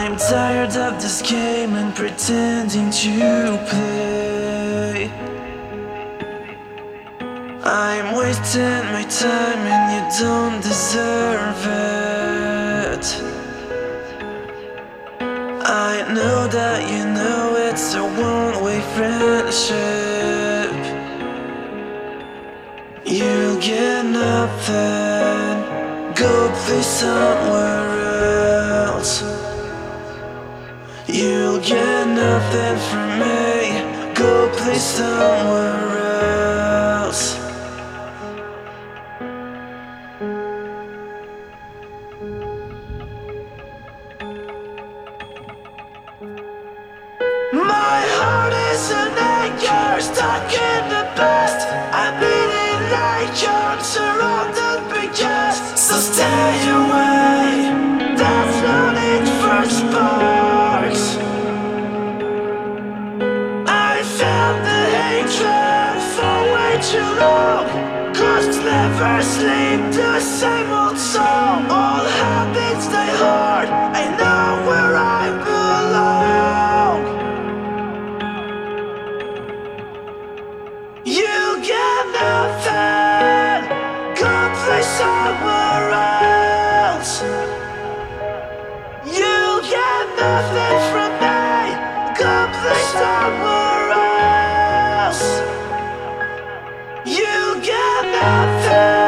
I'm tired of this game and pretending to play. I'm wasting my time and you don't deserve it. I know that you know it's a one-way friendship. You'll get nothing. Go play somewhere else. You'll get nothing from me. Go play somewhere else. My heart is an anchor stuck in the past. I'm bleeding like you're surrounded by gas. So stay away. There's no need for sparks. I felt the hatred for way too long. Ghosts never sleep, the same old song. All habits die hard. I know where I belong. You get nothing. Go play somewhere else. You get nothing from me. Go play somewhere else. You get nothing.